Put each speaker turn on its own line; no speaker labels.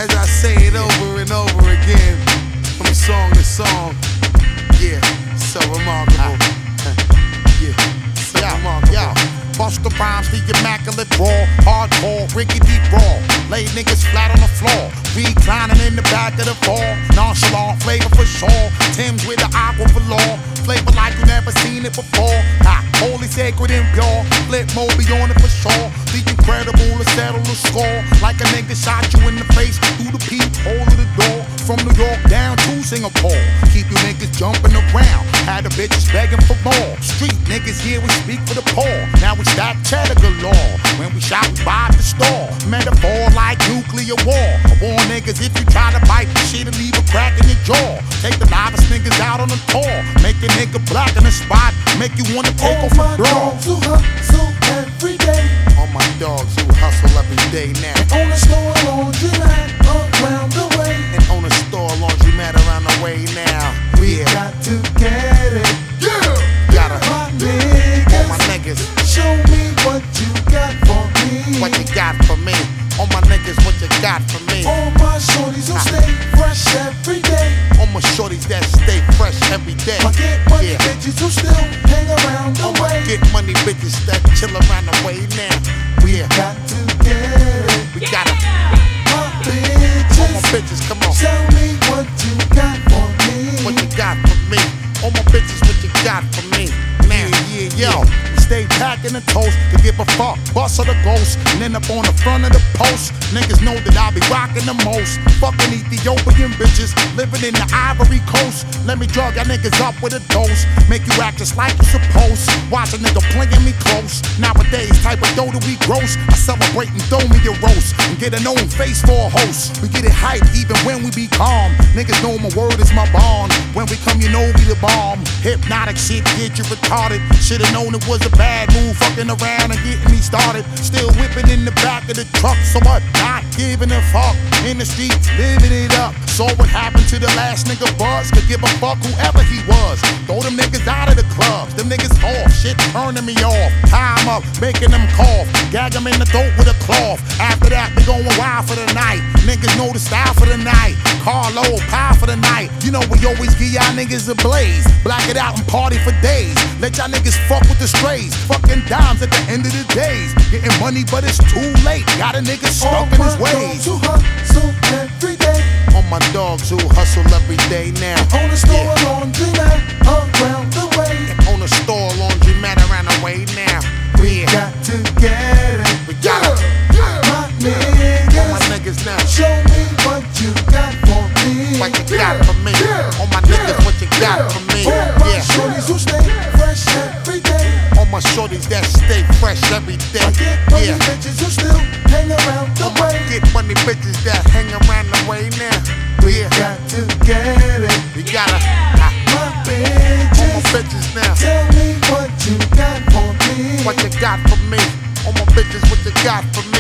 as I say it over and over again, from song to song. Yeah, so remarkable. Yeah, so remarkable.
Bust the rhymes, the immaculate raw, hardcore, Ricky deep raw. Lay niggas flat on the floor, reclining in the back of the fall. Nonchalant flavor for sure. Tim's with the aqua for law. Flavor like you never seen it before. Holy, sacred, and pure. Flip Moby on it for sure. The incredible to settle the score. Like a nigga shot you in the face through the peephole of the door. From New York down to Singapore. Keep you niggas jumping around. Had the bitches begging for more. Street niggas here, we speak for the poor. Now we stack cheddar galore. When we shot, we buy the store. Metaphor like nuclear war. I warn niggas if you try to bite the shit and leave a crack in your jaw. Take the livest niggas out on the tour. Make a nigga black in the spot. Make you wanna take off a bra.
Who hustle every day.
All my dogs who hustle every day now.
On a store laundromat around the way.
And on a store laundromat around the way now.
We got to get it.
Gotta
My
all my
niggas,
niggas.
show me what you got for me.
What you got for me? All my niggas, what you got for me?
All my shorties who stay fresh every day.
All my shorties that stay fresh every day.
My get money bitches who still hang around the
All my
way.
get money bitches that chill around the way now.
We got to get it.
We gotta.
My
All my
bitches,
bitches, come on.
tell me what you got for me.
What you got for me? All my bitches, what you got for me? Now,
Yo, stay packing the toast to give a fuck. Bust of the ghost and end up on the front of the post. Niggas know that I be rocking the most. Fucking Ethiopian bitches living in the Ivory Coast. Let me drug y'all niggas up with a dose. Make you act just like you supposed. Watch a nigga playing me close. Nowadays, type of dough that we gross. I celebrate and throw me a roast and get a known face for a host. We get it hype even when we be calm. Niggas know my word is my bond. When we come, you know we the bomb. Hypnotic shit get you retarded. Should've known it was a bad move, fucking around and getting me started. Still whipping in the back of the truck, so what? Not giving a fuck. In the streets, living it up. Saw what happened to the last nigga Buzz. Could give a fuck whoever he was. Throw them niggas out of the clubs. Them niggas off, shit turning me off. Time up, making them cough. Gag them in the throat with a cloth. After that, we going wild for the night. Niggas know the style for the night. Carlo, pie for the night. You know we always give y'all niggas a blaze. Black it out and party for days. Let y'all niggas fuck with the strays. Fucking dimes at the end of the days. Getting money, but it's too late. Got a nigga stuck in his ways.
Who hustle every day.
all my dogs who hustle every day now.
On the store laundromat around the way.
On the store laundromat around the way now.
We got to get it.
We gotta.
My niggas,
All my niggas now.
show me what you got for me.
What you got for me? All my niggas, what you got for me?
All my
Yeah.
shorties who stay fresh every day.
All my shorties that stay fresh every day.
I get money
Yeah.
bitches who still hang around the
All my
way.
get money bitches that hang around the way now. Yeah.
Got to get it.
We gotta.
My
All my
bitches,
bitches now.
tell me what you got for me.
What you got for me? All my bitches, what you got for me?